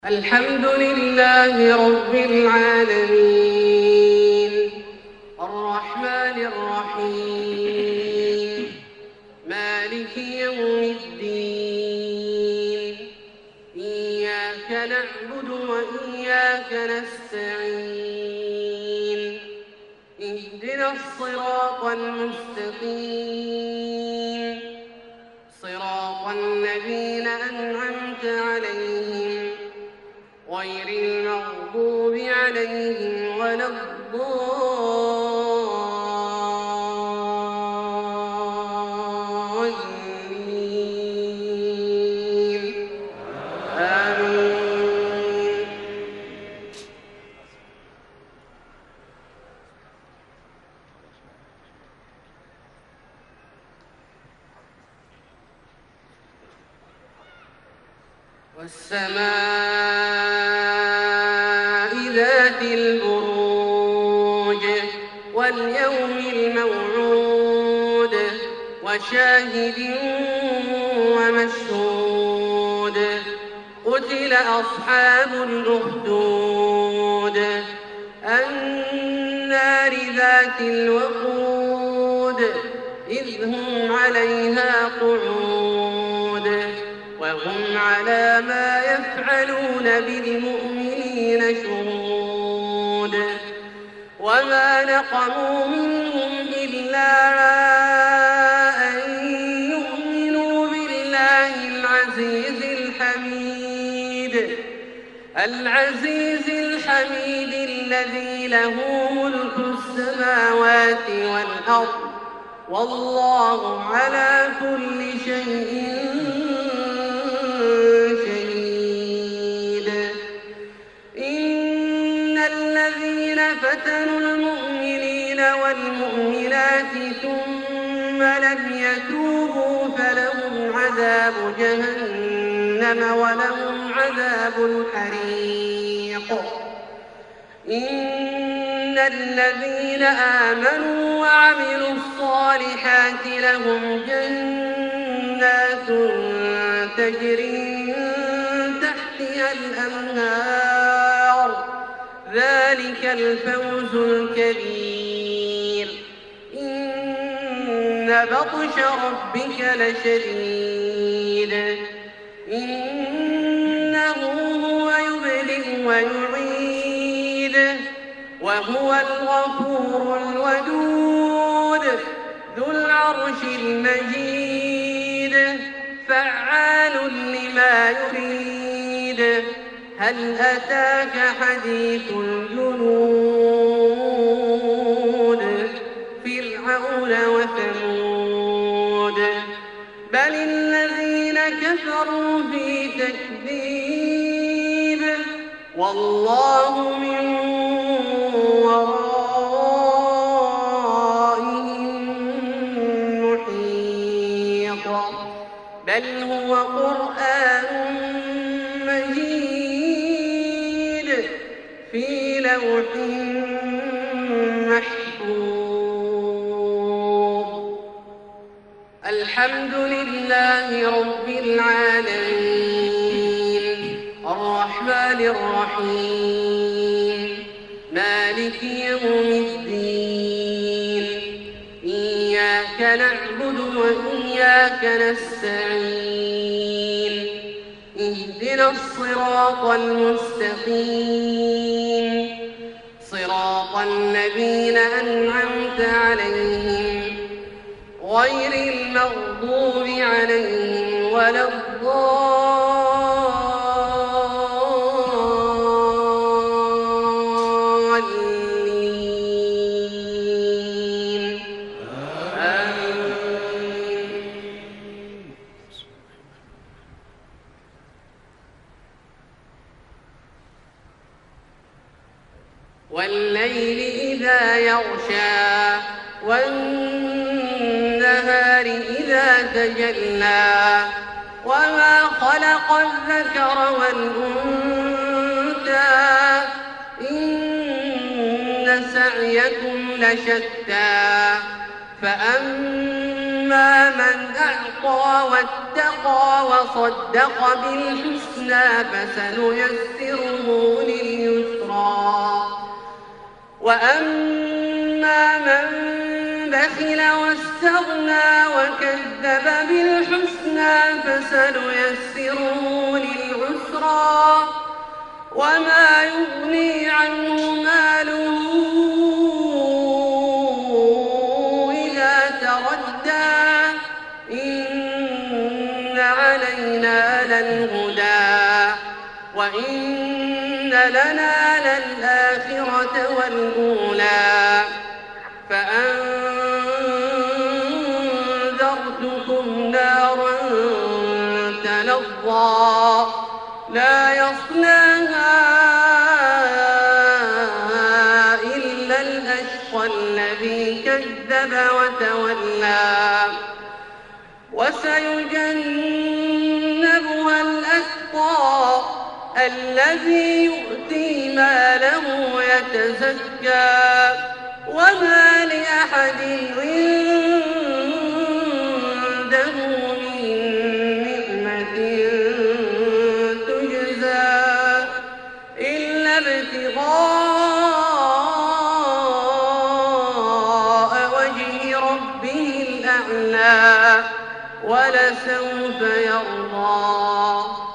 الحمد لله رب العالمين الرحمن الرحيم مالك يوم الدين إياك نعبد وإياك نستعين اهدنا الصراط المستقيم صراط الذين أنعمت عليهم غير المغضوب عليهم ولا الضالين آمين. والسماء ذات البروج واليوم الموعود وشاهد ومشهود قتل أصحاب الأخدود النار ذات الوقود إذ هم عليها قعود وهم على ما يفعلون بالمؤمنين شهود وما نقموا منهم إلا أن يؤمنوا بالله العزيز الحميد الذي له ملك السماوات والأرض والله على كل شيء شهيد. إن الذين فتنوا المؤمنين والمؤمنات ثم لم يتوبوا فلهم عذاب جهنم ولهم عذاب الحريق. إن الذين آمنوا وعملوا الصالحات لهم جنات تجري من تحتها الأنهار ذلك الفوز الكبير. إن بطش ربك لشديد إنه هو يبدئ ويعيد وهو الغفور الودود ذو العرش المجيد فعال لما يريد. هل أتاك حديث الجنود فرعون وثمود بل الذين كفروا في تكذيب والله من ورائهم محيط. بل هو قرآن مجيد في لوح محفوظ. الحمد لله رب العالمين الرحمن الرحيم مالك يوم الدين إياك نعبد وإياك نستعين اهدنا الصراط المستقيم صراط الذين أنعمت عليهم غير المغضوب عليهم ولا الضالين آمين. والليل إذا يغشى والنهار إذا تجلى وما خلق الذكر والأنثى إن سعيكم لشتى فأما وأما من أعطى واتقى وصدق بالحسنى فسنيسره لليسرى وأما من بخل واستغنى وكذب بالحسنى فسنيسره للعسرى وما يغني عنه ماله إذا تردى إن علينا للهدى وإن لنا للآخرة والأولى فأنذرتكم نارا تلظى لا يصلاها إلا الأشقى الذي كذب وتولى وسيجنبها الأتقى الذي يؤتي ماله يتزكى وما لأحد عنده من نعمة تجزى إلا ابتغاء وجه ربه الأعلى ولسوف يرضى